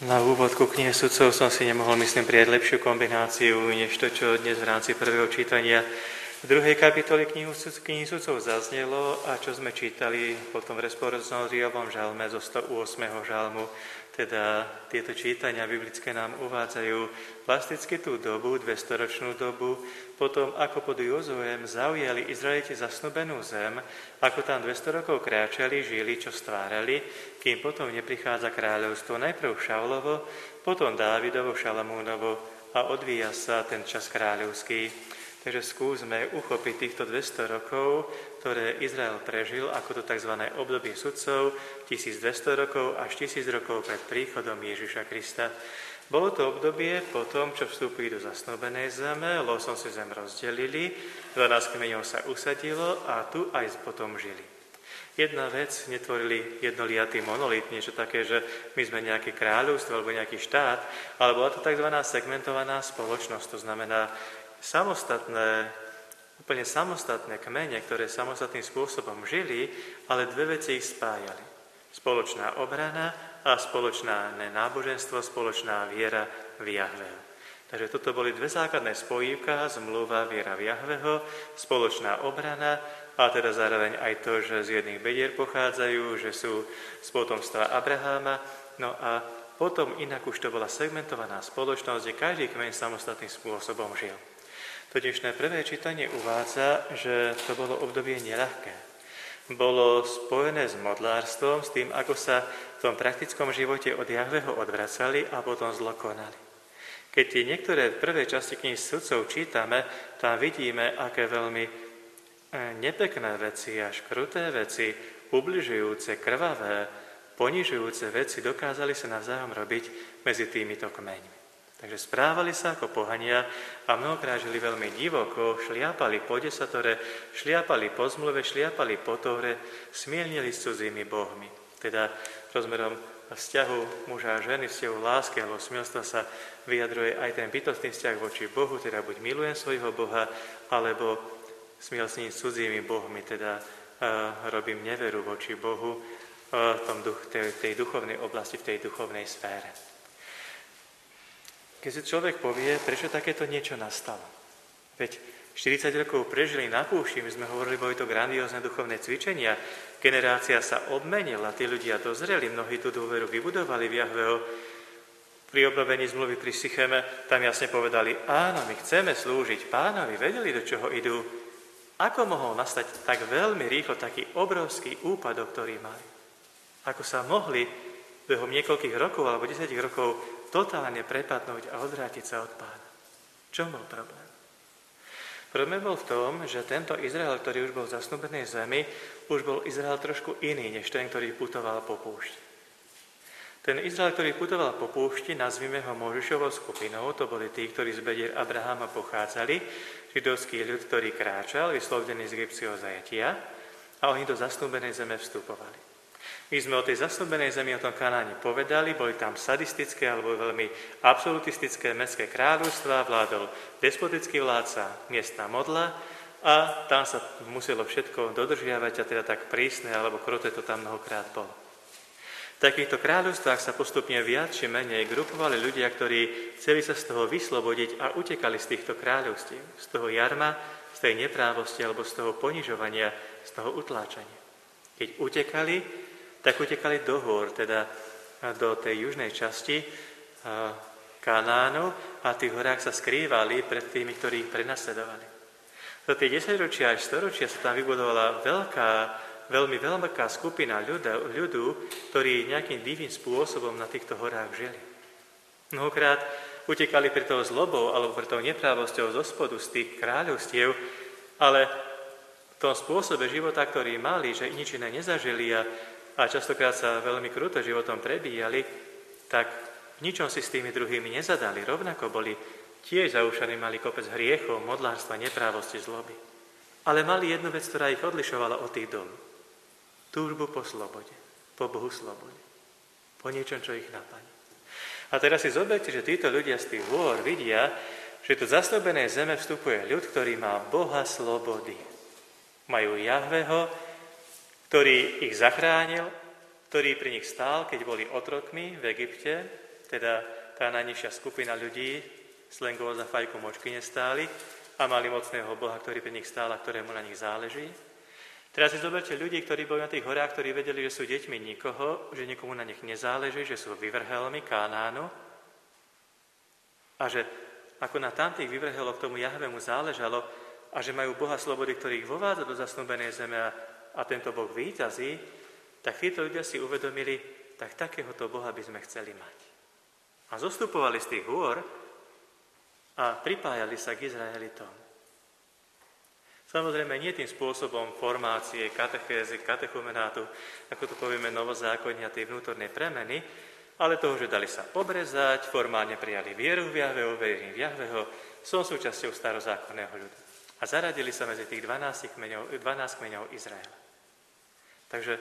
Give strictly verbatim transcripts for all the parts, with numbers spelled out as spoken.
Na úvod ku knihe Sudcov som si nemohol, myslím, prijať lepšiu kombináciu, než to, čo dnes v rámci prvého čítania v druhej kapitole knihy Sudcov zaznelo a čo sme čítali potom v responsoriovom žalme zo sto ôsmeho žalmu. Teda tieto čítania biblické nám uvádzajú plasticky tú dobu, dvestoročnú dobu, potom ako pod Jozuem zaujali Izraeliti zasnúbenú zem, ako tam dvesto rokov kráčali, žili, čo stvárali, kým potom neprichádza kráľovstvo najprv Šaulovo, potom Dávidovo, Šalamúnovo a odvíja sa ten čas kráľovský. Takže skúsme uchopiť týchto dvesto rokov, ktoré Izrael prežil ako to tzv. Obdobie sudcov, tisícdvesto rokov až tisíc rokov pred príchodom Ježiša Krista. Bolo to obdobie po tom, čo vstúpili do zasnúbenej zeme, losom si zem rozdelili, dvanásť kmeňov sa usadilo a tu aj potom žili. Jedna vec, netvorili jednoliatý monolit, niečo také, že my sme nejaké kráľovstvo alebo nejaký štát, ale bola to tzv. Segmentovaná spoločnosť, to znamená samostatné, úplne samostatné kmene, ktoré samostatným spôsobom žili, ale dve veci ich spájali. Spoločná obrana a spoločné náboženstvo, spoločná viera v Jahveho. Takže toto boli dve základné spojívka, zmluva, viera v Jahveho, spoločná obrana a teda zároveň aj to, že z jedných bedier pochádzajú, že sú z potomstva Abraháma. No a potom inak už to bola segmentovaná spoločnosť, kde každý kmeň samostatným spôsobom žil. To dnešné prvé čítanie uvádza, že to bolo obdobie neľahké. Bolo spojené s modlárstvom, s tým, ako sa v tom praktickom živote od Jahveho odvracali a potom zlo konali. Keď tie niektoré prvé časti kníh Sudcov čítame, tam vidíme, aké veľmi nepekné veci, až kruté veci, ubližujúce, krvavé, ponižujúce veci dokázali sa navzájom robiť medzi týmito kmeňmi. Takže správali sa ako pohania a mnohokrát žili veľmi divoko, šliapali po desatore, šliapali po zmluve, šliapali po tóre, smielnili s cudzými bohmi. Teda rozmerom vzťahu muža a ženy, vzťahu lásky alebo smilstva sa vyjadruje aj ten bytostný vzťah voči Bohu, teda buď milujem svojho Boha, alebo smiel s ním cudzími bohmi, teda uh, robím neveru voči Bohu uh, v tom duch, tej, tej duchovnej oblasti, v tej duchovnej sfére. Keď si človek povie, prečo takéto niečo nastalo. Veď štyridsať rokov prežili na púšti, my sme hovorili, boli to grandiózne duchovné cvičenia, generácia sa obmenila, tí ľudia dozreli, mnohí tú dôveru vybudovali v Jahveho. Pri obnovení zmluvy pri Sycheme tam jasne povedali, áno, my chceme slúžiť Pánovi, vedeli, do čoho idú. Ako mohol nastať tak veľmi rýchlo taký obrovský úpadok, ktorý mali? Ako sa mohli behom niekoľkých rokov alebo desiatich rokov totálne prepadnúť a odvrátiť sa od Pána. Čo bol problém? Problém bol v tom, že tento Izrael, ktorý už bol v zasnúbenej zemi, už bol Izrael trošku iný, než ten, ktorý putoval po púšti. Ten Izrael, ktorý putoval po púšti, nazvime ho Mojžišovou skupinou, to boli tí, ktorí z bedier Abraháma pochádzali, židovský ľud, ktorý kráčal, vyslovený z egyptského zajatia, a oni do zasnúbenej zeme vstupovali. My sme o tej zasnúbenej zemi, o tom Kanáne povedali, boli tam sadistické alebo veľmi absolutistické mestské kráľovstvá, vládol despotický vládca, miestna modla a tam sa muselo všetko dodržiavať a teda tak prísne alebo kruté to tam mnohokrát bolo. V takýchto kráľovstvách sa postupne viac či menej grupovali ľudia, ktorí chceli sa z toho vyslobodiť a utekali z týchto kráľovstiev, z toho jarma, z tej neprávosti alebo z toho ponižovania, z toho utláčania. Keď utekali, tak utekali do hôr, teda do tej južnej časti Kanánu a v tých horách sa skrývali pred tými, ktorí ich prenasledovali. Za tie desaťročia až storočia sa tam vybudovala veľká, veľmi veľká skupina ľudu, ľudu, ktorí nejakým divným spôsobom na týchto horách žili. Mnohokrát utekali pre tou zlobou alebo pre tou neprávosťou zo spodu z tých kráľovstiev, ale v tom spôsobe života, ktorý mali, že nič iné nezažili a a častokrát sa veľmi kruto životom prebíjali, tak v ničom si s tými druhými nezadali. Rovnako boli tiež zaušaní, mali kopec hriechov, modlárstva, neprávosti, zloby. Ale mali jednu vec, ktorá ich odlišovala od tých dolu. Túžbu po slobode, po Bohu slobode, po niečom, čo ich napadne. A teraz si zoberte, že títo ľudia z tých hôr vidia, že do zasnúbenej zeme vstupuje ľud, ktorý má Boha slobody. Majú Jahveho, ktorý ich zachránil, ktorý pri nich stál, keď boli otrokmi v Egypte, teda tá najnižšia skupina ľudí, slangovo za fajku močky nestáli a mali mocného Boha, ktorý pri nich stál a ktorému na nich záleží. Teraz si zoberte ľudí, ktorí boli na tých horách, ktorí vedeli, že sú deťmi nikoho, že nikomu na nich nezáleží, že sú vyvrhelmi Kánánu a že ako na tamtých vyvrheloch tomu Jahvemu záležalo a že majú Boha slobody, ktorý ich vovádza do zasnúbenej zeme a, a tento Boh víťazí, tak títo ľudia si uvedomili, tak takéhoto Boha by sme chceli mať. A zostupovali z tých hôr a pripájali sa k Izraelitom. Samozrejme, nie tým spôsobom formácie, katechézy, katechumenátu, ako to povieme novozákonnia, tej vnútornej premeny, ale toho, že dali sa obrezať, formálne prijali vieru v Jahveho, verím v Jahveho, som súčasťou starozákonného ľudu. A zaradili sa medzi tých dvanásť kmeňov, dvanásť kmeňov Izraela. Takže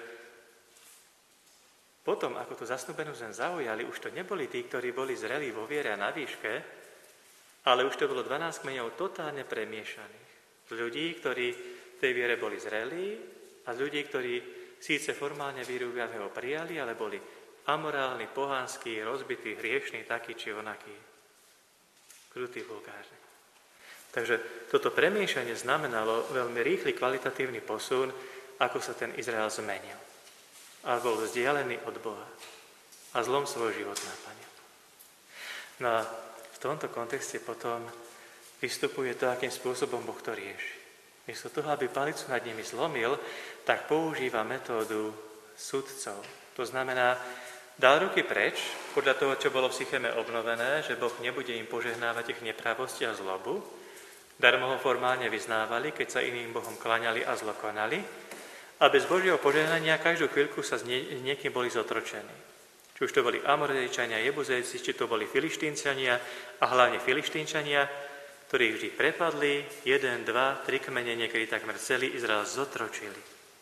potom, ako tú zasnúbenú zem zaujali, už to neboli tí, ktorí boli zrelí vo viere a na výške, ale už to bolo dvanásť kmeňov totálne premiešaných. Ľudí, ktorí v tej viere boli zrelí a ľudí, ktorí síce formálne víru v Jahveho prijali, ale boli amorálni, pohanskí, rozbití, hriešní, takí či onakí. Krutí, vulgárni. Takže toto premiešanie znamenalo veľmi rýchly kvalitatívny posun, ako sa ten Izrael zmenil. A bol vzdialený od Boha. A zlom svoj život naplnil. No a v tomto kontexte potom vystupuje to, akým spôsobom Boh to rieši. Miesto toho, aby palicu nad nimi zlomil, tak používa metódu sudcov. To znamená, dal ruky preč, podľa toho, čo bolo v Sycheme obnovené, že Boh nebude im požehnávať ich nepravosti a zlobu. Darmo ho formálne vyznávali, keď sa iným Bohom klaňali a zlo konali. A bez Božieho požehnania každú chvíľku sa s nie, niekým boli zotročení. Či už to boli Amorejčania, Jebuzejci, či to boli Filištínčania a hlavne Filištínčania, ktorí vždy prepadli, jeden, dva, tri kmene, niekedy takmer celý Izrael zotročili.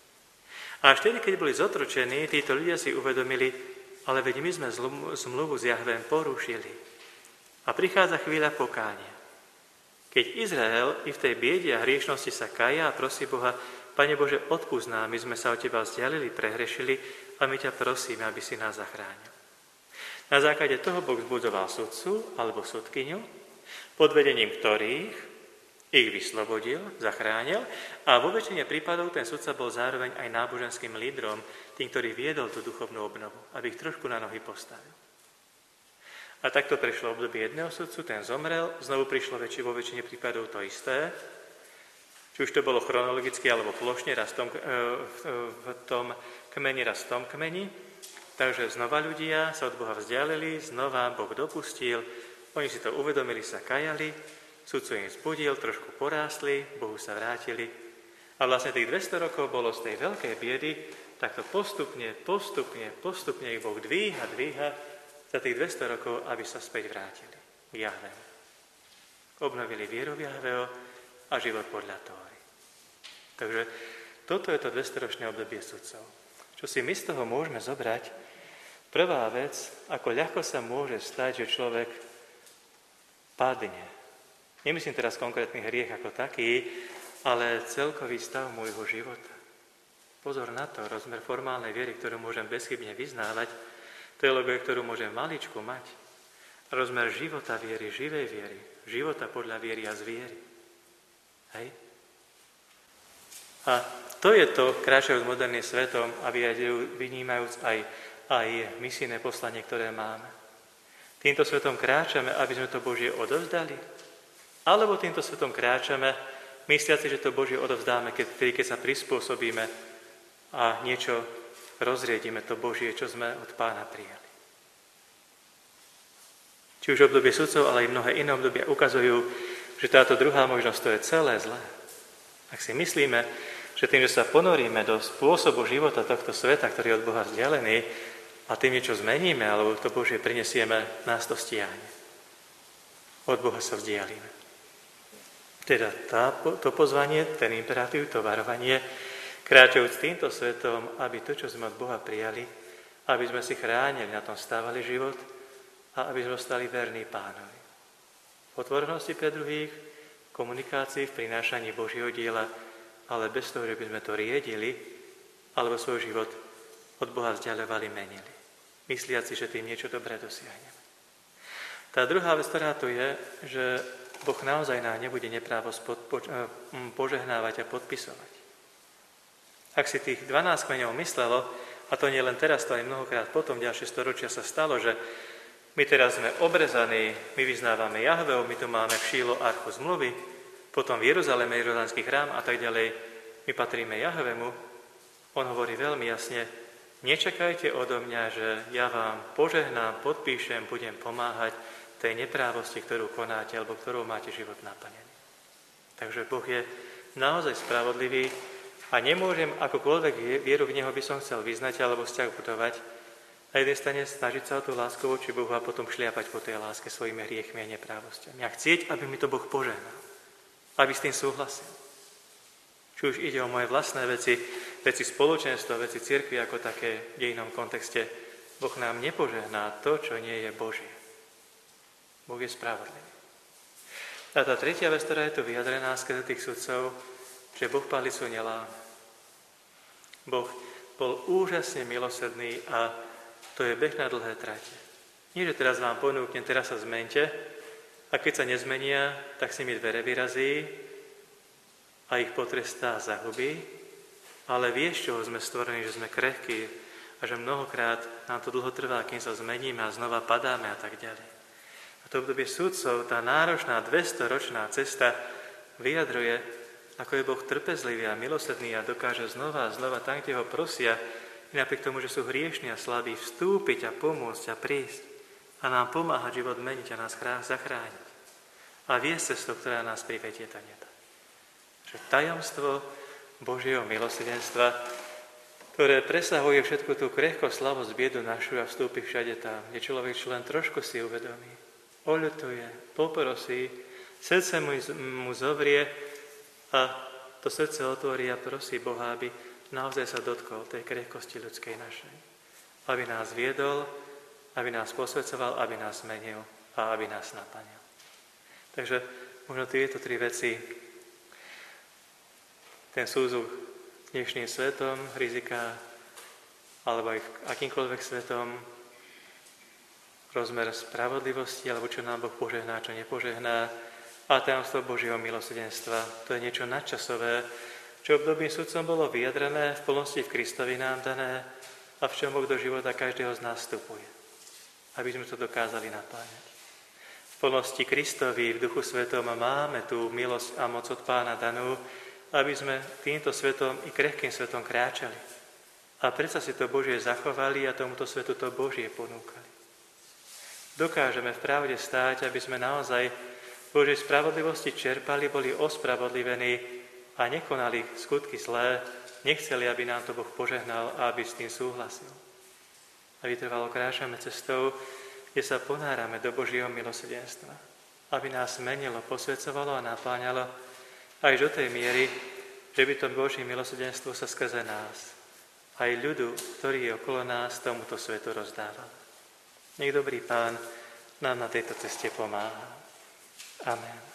A až vtedy, keď boli zotročení, títo ľudia si uvedomili, ale veď my sme zmluvu s Jahvem porušili. A prichádza chvíľa pokánia. Keď Izrael i v tej biede a hriešnosti sa kaja a prosí Boha, Pane Bože, odpusť nám, my sme sa od Teba vzdialili, prehrešili a my ťa prosíme, aby si nás zachránil. Na základe toho Boh zbudzoval sudcu alebo sudkyňu, pod vedením ktorých ich vyslobodil, zachránil a vo väčšine prípadov ten sudca bol zároveň aj náboženským lídrom, tým, ktorý viedol tú duchovnú obnovu, aby ich trošku na nohy postavil. A takto prešlo obdobie jedného sudcu, ten zomrel, znovu prišlo väčši, vo väčšine prípadov to isté, či už to bolo chronologicky alebo plošne, raz v tom, v tom kmeni, raz v tom kmeni. Takže znova ľudia sa od Boha vzdialili, znova Boh dopustil, oni si to uvedomili, sa kajali, sudcu im zbudil, trošku porástli, Bohu sa vrátili. A vlastne tých dvesto rokov bolo z tej veľkej biedy, takto postupne, postupne, postupne ich Boh dvíha, dvíha za tých dvesto rokov, aby sa späť vrátili k Jahvemu. Obnovili vieru v Jahveho a život podľa Tóry. Takže toto je to dvestoročné obdobie sudcov. Čo si my z toho môžeme zobrať? Prvá vec, ako ľahko sa môže stať, že človek padne. Nemyslím teraz konkrétny hriech ako taký, ale celkový stav môjho života. Pozor na to, rozmer formálnej viery, ktorú môžem bezchybne vyznávať, teológie, ktorú môžem maličku mať. Rozmer života viery, živej viery, života podľa viery a z viery. Hej? A to je to, kráčajúc moderným svetom a vynímajúc aj, aj misijné poslanie, ktoré máme. Týmto svetom kráčame, aby sme to Božie odovzdali? Alebo týmto svetom kráčame, mysliaci, že to Božie odovzdáme, keď, keď sa prispôsobíme a niečo rozriedime, to Božie, čo sme od Pána prijali. Či už obdobie sudcov, ale aj mnohé iné obdobia ukazujú, že táto druhá možnosť to je celé zlé. Ak si myslíme, že tým, že sa ponoríme do spôsobu života tohto sveta, ktorý je od Boha vzdialený, a tým niečo zmeníme, alebo to Božie prinesieme, nás to stiahne. Od Boha sa vzdialíme. Teda tá, to pozvanie, ten imperatív, to varovanie, kráčajúc týmto svetom, aby to, čo sme od Boha prijali, aby sme si chránili, na tom stávali život a aby sme stali verní Pánovi. V otvorenosti pre druhých, komunikácii, v prinášaní Božieho diela, ale bez toho, že by sme to riedili, alebo svoj život od Boha vzdialovali, menili. Mysliaci, že tým niečo dobré dosiahneme. Tá druhá vec, ktorá tu je, že Boh naozaj nám nebude neprávosť požehnávať a podpisovať. Ak si tých dvanásť kmeňov myslelo, a to nie len teraz, to aj mnohokrát potom, ďalšie storočia sa stalo, že my teraz sme obrezaní, my vyznávame Jahveho, my tu máme v Šílo archu zmluvy, potom v Jeruzaleme jeruzalemský chrám a tak ďalej, my patríme Jahvemu. On hovorí veľmi jasne, nečakajte odo mňa, že ja vám požehnám, podpíšem, budem pomáhať tej neprávosti, ktorú konáte, alebo ktorou máte život naplnený. Takže Boh je naozaj spravodlivý a nemôžem akokoľvek vieru v Neho by som chcel vyznať alebo vzťah budovať. Na jednej strane snažiť sa o tú lásku voči Bohu a potom šliapať po tej láske svojimi hriechmi a neprávosťami. A chcieť, aby mi to Boh požehnal, aby s tým súhlasil. Či už ide o moje vlastné veci, veci spoločenstva, veci cirkvi ako také v dejinnom kontexte, Boh nám nepožehná to, čo nie je Božie. Boh je spravodlivý. A tá tretia vec, ktorá je tu vyjadrená skrze tých sudcov, že Boh palicu neláme. Boh bol úžasne milosrdný a to je beh na dlhé trate. Nie, že teraz vám ponúknem, teraz sa zmente a keď sa nezmenia, tak si mi dvere vyrazí a ich potrestá a zahubí, ale vieš, čoho sme stvorení, že sme krehkí a že mnohokrát nám to dlho trvá, kým sa zmeníme a znova padáme a tak ďalej. A to obdobie sudcov, tá náročná dvestoročná cesta vyjadruje, ako je Boh trpezlivý a milosrdný a dokáže znova a znova tam, kde ho prosia, i napriek tomu, že sú hriešni a slabí, vstúpiť a pomôcť a prísť a nám pomáhať život meniť a nás zachrániť. A viesť cestou, ktorá nás privedie tam nie tak. Že tajomstvo Božieho milosrdenstva, ktoré presahuje všetku tú krehkosť, slabosť, biedu našu a vstúpi všade tam, kde človek čo len trošku si uvedomí, oľutuje, poprosí, srdce mu, mu zovrie a to srdce otvorí a prosí Boha, aby naozaj sa dotkol tej krehkosti ľudskej našej. Aby nás viedol, aby nás posvedcoval, aby nás menil a aby nás naplnil. Takže možno tieto tri veci, ten súzuk dnešným svetom, rizika, alebo aj akýmkoľvek svetom, rozmer spravodlivosti, alebo čo nám Boh požehná, čo nepožehná, a tajomstvo Božieho milosrdenstva. To je niečo nadčasové, čo obdobím sudcom bolo vyjadrené, v plnosti v Kristovi nám dané a v čom Boh do života každého z nás vstupuje. Aby sme to dokázali napáňať. V plnosti Kristovi, v Duchu Svetom máme tú milosť a moc od Pána danú, aby sme týmto svetom i krehkým svetom kráčali. A predsa si to Božie zachovali a tomuto svetu to Božie ponúkali. Dokážeme v pravde stáť, aby sme naozaj Božej spravodlivosti čerpali, boli ospravodlivení a nekonali skutky zlé, nechceli, aby nám to Boh požehnal a aby s tým súhlasil. A vytrvalo kráčame cestou, kde sa ponárame do Božieho milosrdenstva, aby nás menilo, posvedcovalo a napáňalo aj do tej miery, že by to Božie milosrdenstvo sa skrze nás, aj ľudu, ktorý je okolo nás, tomuto svetu rozdával. Nech dobrý Pán nám na tejto ceste pomáha. Amen.